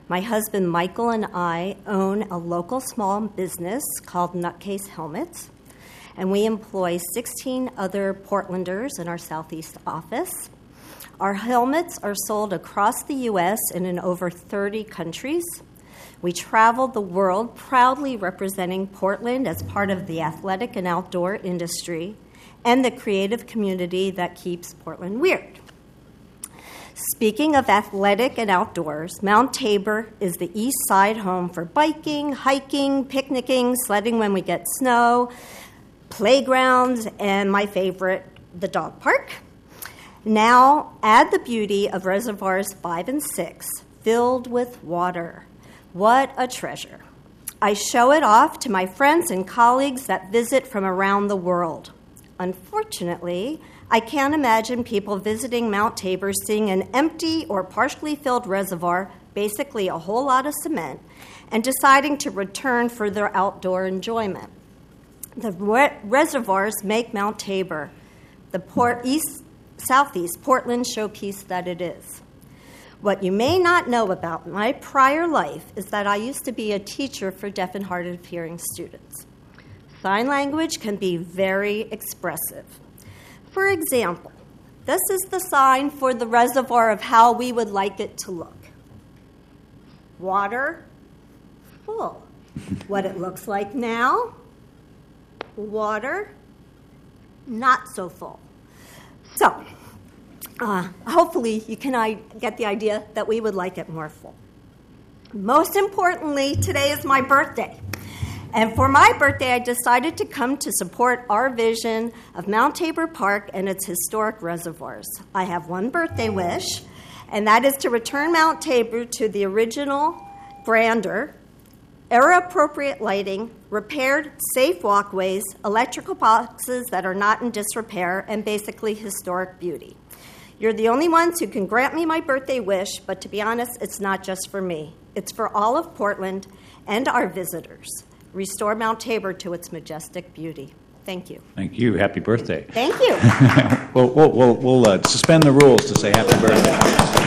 My husband Michael and I own a local small business called Nutcase Helmets, and we employ sixteen other Portlanders in our Southeast office. Our helmets are sold across the U S and in over thirty countries. We travel the world proudly representing Portland as part of the athletic and outdoor industry and the creative community that keeps Portland weird. Speaking of athletic and outdoors, Mount Tabor is the east side home for biking, hiking, picnicking, sledding when we get snow, playgrounds, and my favorite, the dog park. Now, add the beauty of reservoirs five and six, filled with water. What a treasure. I show it off to my friends and colleagues that visit from around the world. Unfortunately, I can't imagine people visiting Mount Tabor seeing an empty or partially filled reservoir, basically a whole lot of cement, and deciding to return for their outdoor enjoyment. The re- reservoirs make Mount Tabor the port east, southeast Portland showpiece that it is. What you may not know about my prior life is that I used to be a teacher for deaf and hard of hearing students. Sign language can be very expressive. For example, this is the sign for the reservoir of how we would like it to look. Water, full. What it looks like now, water, not so full. So, uh, hopefully you can I get the idea that we would like it more full. Most importantly, today is my birthday. And for my birthday, I decided to come to support our vision of Mount Tabor Park and its historic reservoirs. I have one birthday wish, and that is to return Mount Tabor to the original grandeur, era-appropriate lighting, repaired safe walkways, electrical boxes that are not in disrepair, and basically historic beauty. You're the only ones who can grant me my birthday wish, but to be honest, it's not just for me. It's for all of Portland and our visitors. Restore Mount Tabor to its majestic beauty. Thank you. Thank you. Happy birthday. Thank you. Well, we'll, we'll, we'll uh, suspend the rules to say happy birthday.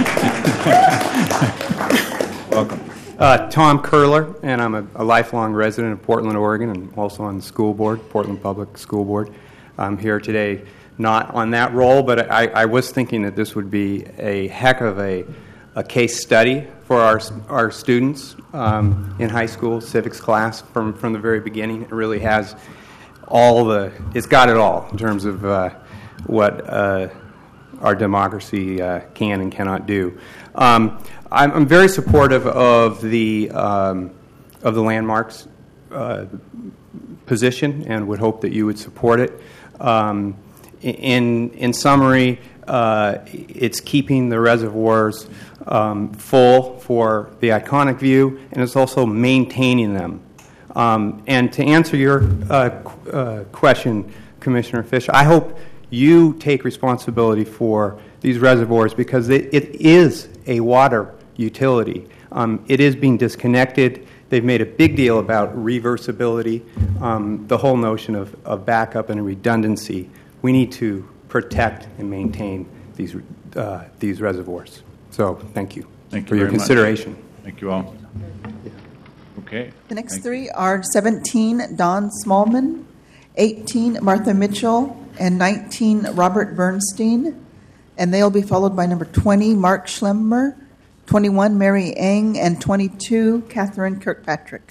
Welcome. Uh, Tom Curler, and I'm a, a lifelong resident of Portland, Oregon, and also on the school board, Portland Public School Board. I'm here today not on that role, but I, I was thinking that this would be a heck of a, a case study for our our students um, in high school civics class from, from the very beginning. It really has all the, it's got it all in terms of uh, what uh, our democracy uh, can and cannot do. Um, I'm, I'm very supportive of the um, of the landmarks uh, position and would hope that you would support it. Um, in in summary, uh, it's keeping the reservoirs um, full for the iconic view, and it's also maintaining them. Um, and to answer your uh, qu- uh, question, Commissioner Fish, I hope you take responsibility for these reservoirs because it, it is a water utility. Um, it is being disconnected. They've made a big deal about reversibility, um, the whole notion of, of backup and redundancy. We need to protect and maintain these uh, these reservoirs. So thank you, thank you for your very consideration. Much. Thank you all. Okay. The next Thank three are seventeen, Don Smallman, eighteen, Martha Mitchell, and nineteen, Robert Bernstein. And they'll be followed by number twenty, Mark Schlemmer, twenty-one, Mary Eng, and twenty-two, Catherine Kirkpatrick.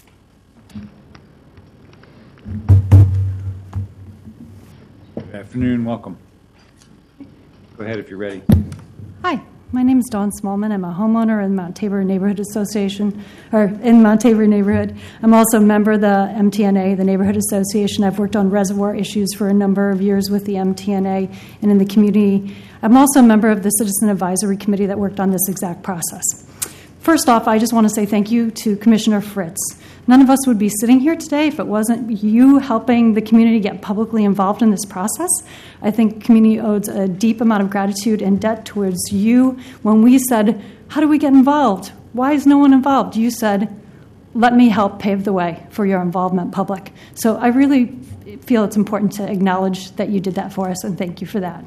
Good afternoon. Welcome. Go ahead if you're ready. Hi, my name is Dawn Smallman. I'm a homeowner in Mount Tabor Neighborhood Association, or in Mount Tabor neighborhood. I'm also a member of the M T N A, the Neighborhood Association. I've worked on reservoir issues for a number of years with the M T N A and in the community. I'm also a member of the Citizen Advisory Committee that worked on this exact process. First off, I just want to say thank you to Commissioner Fritz. None of us would be sitting here today if it wasn't you helping the community get publicly involved in this process. I think the community owes a deep amount of gratitude and debt towards you. When we said, how do we get involved? Why is no one involved? You said, let me help pave the way for your involvement, public. So I really feel it's important to acknowledge that you did that for us, and thank you for that.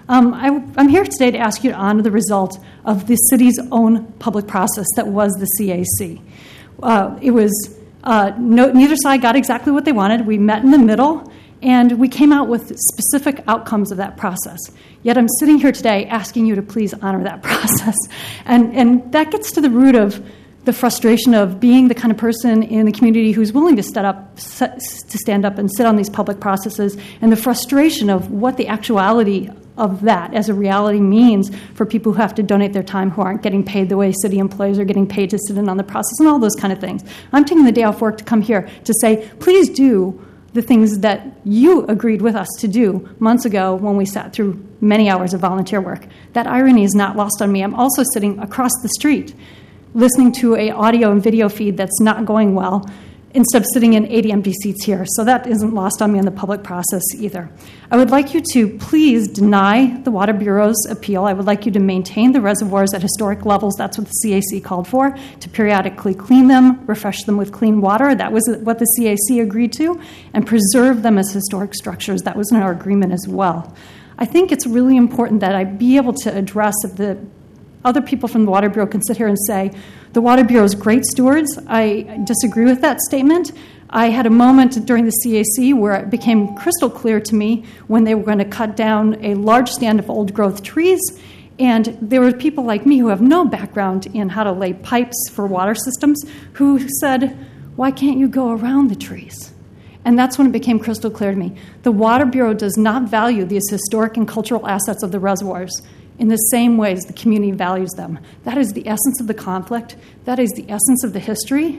Um, I, I'm here today to ask you to honor the result of the city's own public process that was the C A C. Uh, it was uh, no, neither side got exactly what they wanted. We met in the middle, and we came out with specific outcomes of that process. Yet I'm sitting here today asking you to please honor that process. And, and that gets to the root of the frustration of being the kind of person in the community who's willing to stand up, to stand up and sit on these public processes, and the frustration of what the actuality of that as a reality means for people who have to donate their time, who aren't getting paid the way city employees are getting paid to sit in on the process, and all those kind of things. I'm taking the day off work to come here to say, please do the things that you agreed with us to do months ago when we sat through many hours of volunteer work. That irony is not lost on me. I'm also sitting across the street listening to an audio and video feed that's not going well instead of sitting in eighty empty seats here. So that isn't lost on me in the public process either. I would like you to please deny the Water Bureau's appeal. I would like you to maintain the reservoirs at historic levels. That's what the C A C called for, to periodically clean them, refresh them with clean water. That was what the C A C agreed to, and preserve them as historic structures. That was in our agreement as well. I think it's really important that I be able to address if the other people from the Water Bureau can sit here and say, the Water Bureau is great stewards. I disagree with that statement. I had a moment during the C A C where it became crystal clear to me when they were going to cut down a large stand of old-growth trees, and there were people like me who have no background in how to lay pipes for water systems who said, why can't you go around the trees? And that's when it became crystal clear to me. The Water Bureau does not value these historic and cultural assets of the reservoirs in the same ways the community values them. That is the essence of the conflict. That is the essence of the history.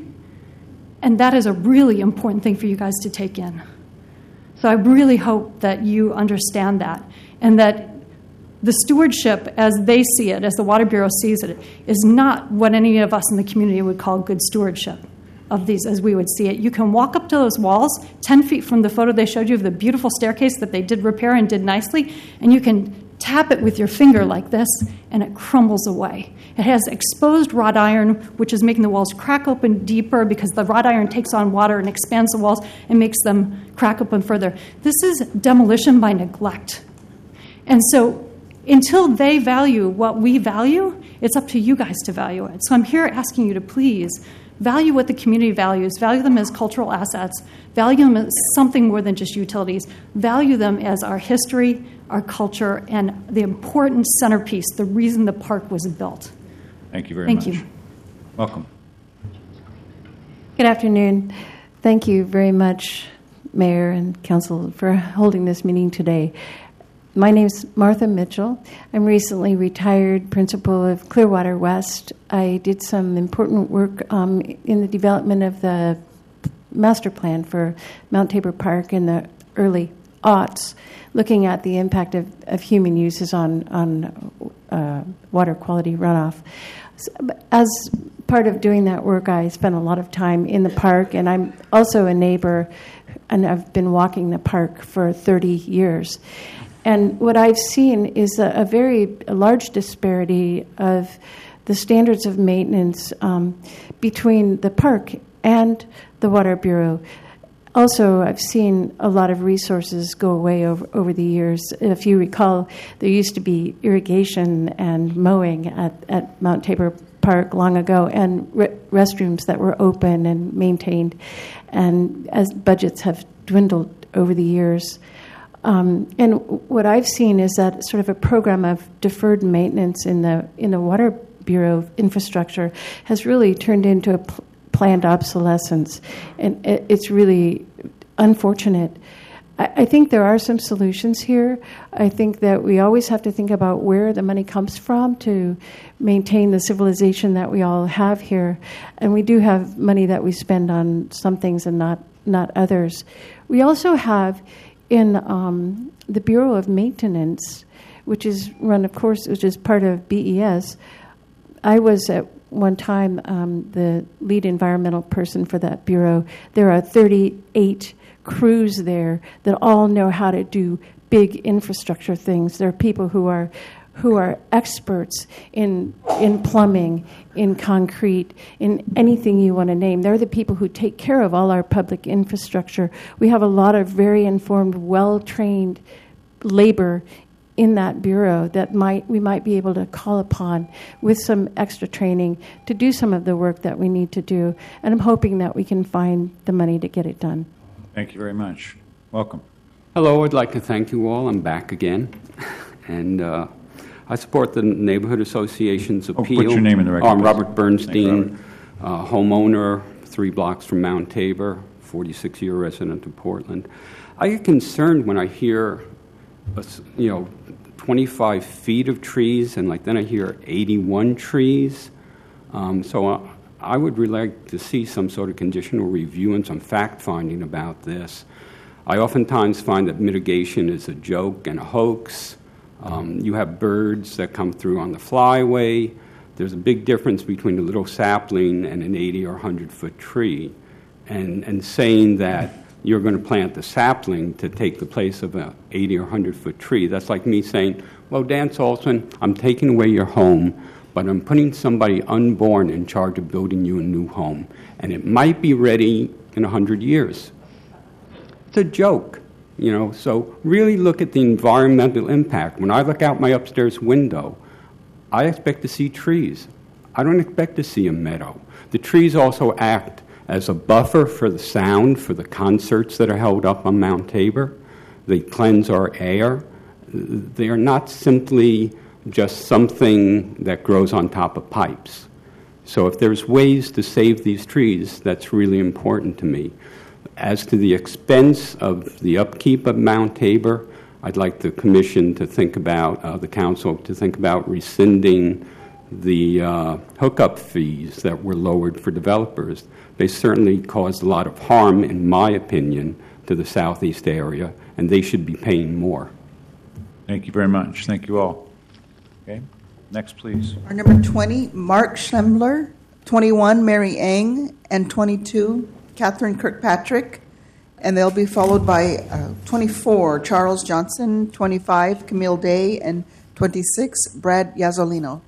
And that is a really important thing for you guys to take in. So I really hope that you understand that, and that the stewardship as they see it, as the Water Bureau sees it, is not what any of us in the community would call good stewardship of these as we would see it. You can walk up to those walls ten feet from the photo they showed you of the beautiful staircase that they did repair and did nicely, and you can tap it with your finger like this, and it crumbles away. It has exposed wrought iron, which is making the walls crack open deeper because the wrought iron takes on water and expands the walls and makes them crack open further. This is demolition by neglect. And so until they value what we value, it's up to you guys to value it. So I'm here asking you to please value what the community values, value them as cultural assets, value them as something more than just utilities, value them as our history, our culture, and the important centerpiece, the reason the park was built. Thank you very Thank much. you. Welcome. Good afternoon. Thank you very much, Mayor and Council, for holding this meeting today. My name is Martha Mitchell. I'm recently retired principal of Clearwater West. I did some important work um, in the development of the master plan for Mount Tabor Park in the early aughts, looking at the impact of, of human uses on, on uh, water quality runoff. As part of doing that work, I spent a lot of time in the park, and I'm also a neighbor, and I've been walking the park for thirty years. And what I've seen is a, a very a large disparity of the standards of maintenance um, between the park and the Water Bureau. Also, I've seen a lot of resources go away over, over the years. If you recall, there used to be irrigation and mowing at, at Mount Tabor Park long ago, and re- restrooms that were open and maintained. And as budgets have dwindled over the years, Um, and what I've seen is that sort of a program of deferred maintenance in the in the Water Bureau infrastructure has really turned into a pl- planned obsolescence, and it, it's really unfortunate. I, I think there are some solutions here. I think that we always have to think about where the money comes from to maintain the civilization that we all have here, and we do have money that we spend on some things and not not others. We also have in um, the Bureau of Maintenance, which is run, of course, which is part of B E S. I was at one time um, the lead environmental person for that bureau. There are thirty-eight crews there that all know how to do big infrastructure things. There are people who are who are experts in in plumbing, in concrete, in anything you want to name. They're the people who take care of all our public infrastructure. We have a lot of very informed, well-trained labor in that bureau that might we might be able to call upon with some extra training to do some of the work that we need to do. And I'm hoping that we can find the money to get it done. Thank you very much. Welcome. Hello, I'd like to thank you all. I'm back again. And uh, I support the Neighborhood Association's appeal. Oh, put your name in the record. Oh, I'm Robert Bernstein, Thanks, uh, homeowner, three blocks from Mount Tabor, forty-six-year resident of Portland. I get concerned when I hear, uh, you know, twenty-five feet of trees, and like then I hear eighty-one trees. Um, so uh, I would really like to see some sort of conditional review and some fact-finding about this. I oftentimes find that mitigation is a joke and a hoax. Um, you have birds that come through on the flyway. There's a big difference between a little sapling and an eighty or one hundred foot tree. And, and saying that you're going to plant the sapling to take the place of an eighty or one hundred foot tree, that's like me saying, well, Dan Saltzman, I'm taking away your home, but I'm putting somebody unborn in charge of building you a new home. And it might be ready in one hundred years. It's a joke. You know, so really look at the environmental impact. When I look out my upstairs window, I expect to see trees. I don't expect to see a meadow. The trees also act as a buffer for the sound for the concerts that are held up on Mount Tabor. They cleanse our air. They are not simply just something that grows on top of pipes. So if there's ways to save these trees, that's really important to me. As to the expense of the upkeep of Mount Tabor, I'd like the commission to think about, uh, the council to think about rescinding the uh, hookup fees that were lowered for developers. They certainly caused a lot of harm, in my opinion, to the southeast area, and they should be paying more. Thank you very much. Thank you all. Okay, next, please. Our number twenty, Mark Schlembler, twenty-one, Mary Eng, and twenty-two, Catherine Kirkpatrick, and they'll be followed by uh, twenty-four, Charles Johnson, twenty-five, Camille Day, and twenty-six, Brad Yazzolino.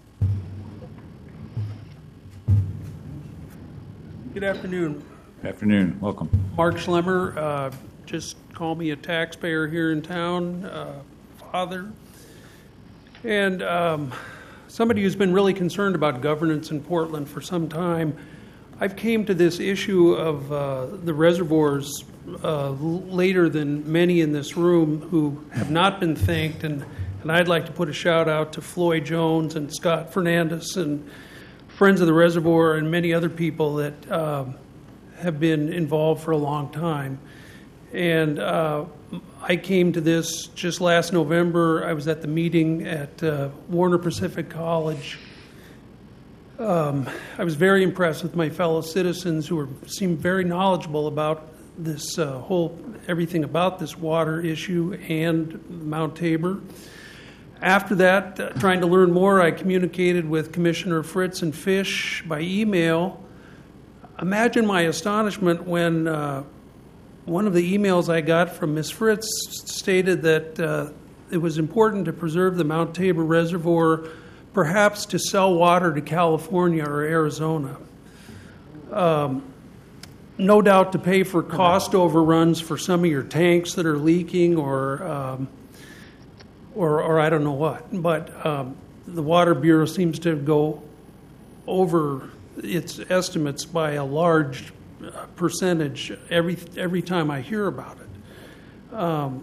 Good afternoon. Good afternoon. Welcome. Mark Schlemmer, uh, just call me a taxpayer here in town, uh, father, and um, somebody who's been really concerned about governance in Portland for some time. I've came to this issue of uh, the reservoirs uh, later than many in this room who have not been thanked, and, and I'd like to put a shout out to Floyd Jones and Scott Fernandez and Friends of the Reservoir and many other people that uh, have been involved for a long time. And uh, I came to this just last November. I was at the meeting at uh, Warner Pacific College. Um, I was very impressed with my fellow citizens who were, seemed very knowledgeable about this uh, whole, everything about this water issue and Mount Tabor. After that, uh, trying to learn more, I communicated with Commissioner Fritz and Fish by email. Imagine my astonishment when uh, one of the emails I got from Miz Fritz stated that uh, it was important to preserve the Mount Tabor Reservoir, perhaps to sell water to California or Arizona. Um, no doubt to pay for cost overruns for some of your tanks that are leaking or um, or, or I don't know what. But um, the Water Bureau seems to go over its estimates by a large percentage every every time I hear about it. Um,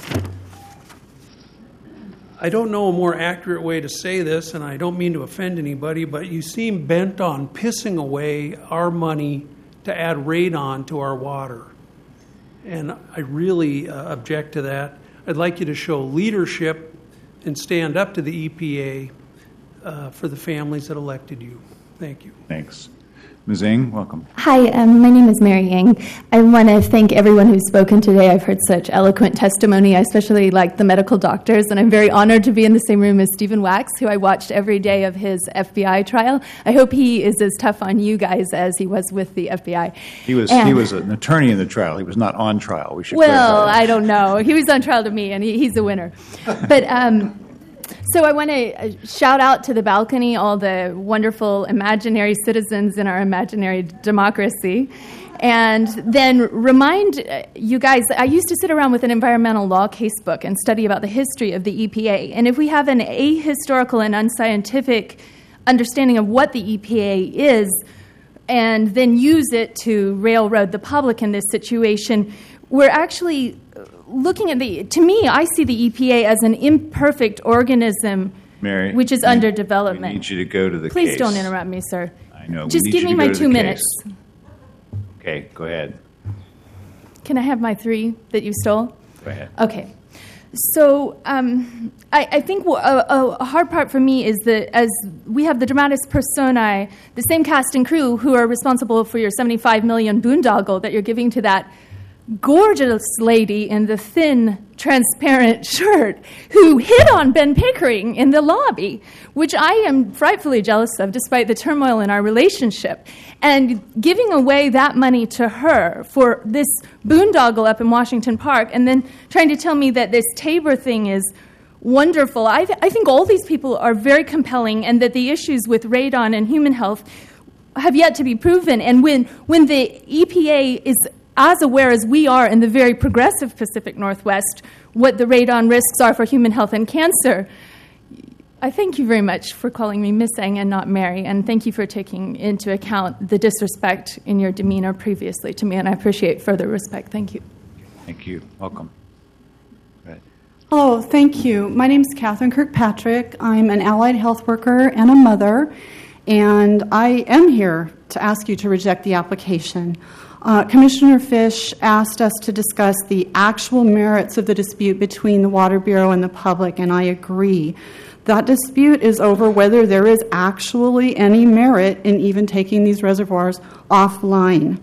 I don't know a more accurate way to say this, and I don't mean to offend anybody, but you seem bent on pissing away our money to add radon to our water. And I really uh, object to that. I'd like you to show leadership and stand up to the E P A uh, for the families that elected you. Thank you. Thanks. Miz Ng, welcome. Hi, um, my name is Mary Yang. I want to thank everyone who's spoken today. I've heard such eloquent testimony. I especially like the medical doctors, and I'm very honored to be in the same room as Stephen Wax, who I watched every day of his F B I trial. I hope he is as tough on you guys as he was with the F B I. He was and, he was an attorney in the trial. He was not on trial. We should well, clarify. I don't know. He was on trial to me, and he, he's the winner. But um, so I want to shout out to the balcony, all the wonderful imaginary citizens in our imaginary democracy. and then remind you guys, I used to sit around with an environmental law casebook and study about the history of the E P A. And if we have an ahistorical and unscientific understanding of what the E P A is, and then use it to railroad the public in this situation, we're actually looking at the, to me, I see the E P A as an imperfect organism, Mary, which is we, under development. We need you to go to the Please case. don't interrupt me, sir. I know. Just we need give you me to my go to two the minutes. case. Okay, go ahead. Can I have my three that you stole? Go ahead. Okay. So um, I, I think a, a hard part for me is that as we have the dramatis personae, the same cast and crew who are responsible for your seventy-five million boondoggle that you're giving to that gorgeous lady in the thin, transparent shirt who hit on Ben Pickering in the lobby, which I am frightfully jealous of despite the turmoil in our relationship. And giving away that money to her for this boondoggle up in Washington Park and then trying to tell me that this Tabor thing is wonderful. I, th- I think all these people are very compelling and that the issues with radon and human health have yet to be proven. And when, when the E P A is as aware as we are in the very progressive Pacific Northwest, what the radon risks are for human health and cancer. I thank you very much for calling me Miss Eng and not Mary, and thank you for taking into account the disrespect in your demeanor previously to me, and I appreciate further respect. Thank you. Thank you. Welcome. Go ahead. Hello, thank you. My name is Catherine Kirkpatrick. I'm an allied health worker and a mother, and I am here to ask you to reject the application. Uh, Commissioner Fish asked us to discuss the actual merits of the dispute between the Water Bureau and the public, and I agree. That dispute is over whether there is actually any merit in even taking these reservoirs offline.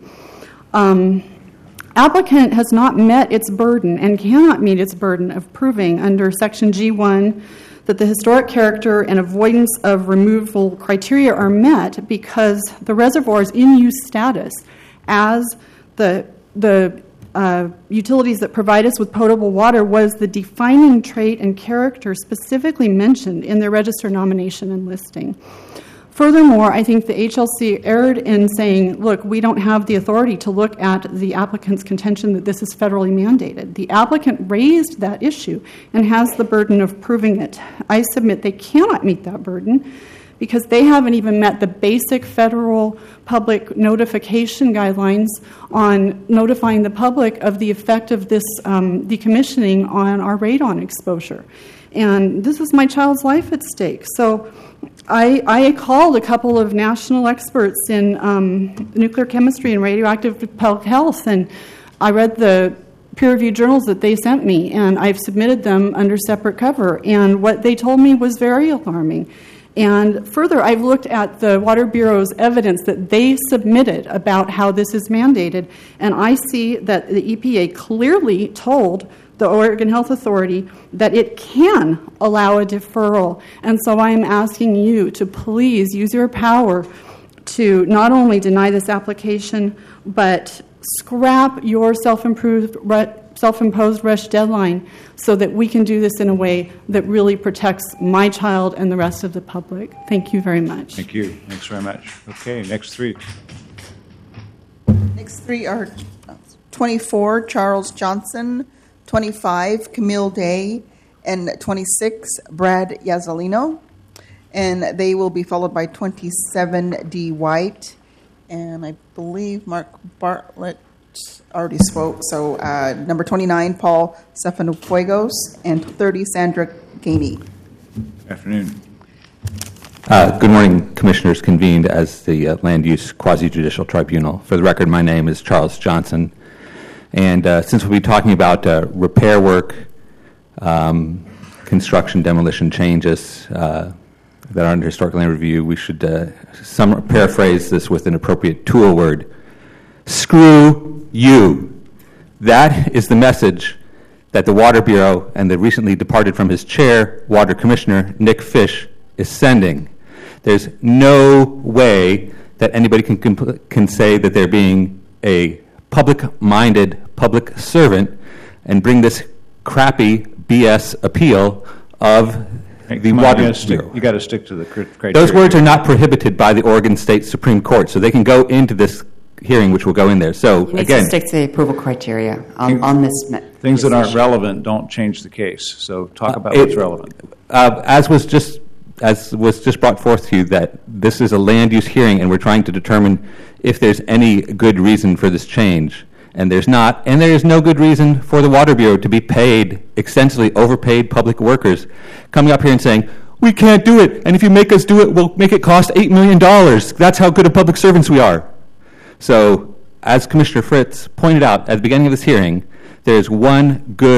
Um, applicant has not met its burden and cannot meet its burden of proving under Section G one that the historic character and avoidance of removal criteria are met because the reservoir's in-use status as the the uh, utilities that provide us with potable water was the defining trait and character specifically mentioned in their register nomination and listing. Furthermore, I think the H L C erred in saying, look, we don't have the authority to look at the applicant's contention that this is federally mandated. The applicant raised that issue and has the burden of proving it. I submit they cannot meet that burden because they haven't even met the basic federal public notification guidelines on notifying the public of the effect of this um, decommissioning on our radon exposure. And this is my child's life at stake. So I, I called a couple of national experts in um, nuclear chemistry and radioactive public health, and I read the peer-reviewed journals that they sent me, and I've submitted them under separate cover. And what they told me was very alarming. And further, I've looked at the Water Bureau's evidence that they submitted about how this is mandated, and I see that the E P A clearly told the Oregon Health Authority that it can allow a deferral. And so I am asking you to please use your power to not only deny this application, but scrap your self-improved self-imposed rush deadline so that we can do this in a way that really protects my child and the rest of the public. Thank you very much. Thank you. Thanks very much. Okay, next three. Next three are twenty-four, Charles Johnson, twenty-five, Camille Day, and twenty-six, Brad Yazzolino. And they will be followed by twenty-seven, D. White. And I believe Mark Bartlett already spoke. So uh, number twenty-nine, Paul Stefanofuegos, and thirty, Sandra Gainey. Good afternoon. Uh, good morning, Commissioners, convened as the uh, Land Use Quasi-Judicial Tribunal. For the record, my name is Charles Johnson. And uh, since we'll be talking about uh, repair work, um, construction, demolition changes uh, that are under historic land review, we should uh, some, paraphrase this with an appropriate tool word. Screw you. That is the message that the Water Bureau and the recently departed from his chair, Water Commissioner Nick Fish, is sending. There's no way that anybody can can say that they're being a public-minded public servant and bring this crappy B S appeal of hey, the on, Water you Bureau. Stick, you got to stick to the criteria. Those words are not prohibited by the Oregon State Supreme Court, so they can go into this hearing, which will go in there. So You need again, to stick to the approval criteria on, on this. me- Things this that aren't issue. relevant don't change the case. So talk about it- what's relevant. Uh, as was just as was just brought forth to you, that this is a land use hearing, and we're trying to determine if there's any good reason for this change, and there's not, and there is no good reason for the Water Bureau to be paid extensively overpaid public workers, coming up here and saying we can't do it, and if you make us do it, we'll make it cost eight million dollars. That's how good of public servants we are. So, as Commissioner Fritz pointed out at the beginning of this hearing, there is one good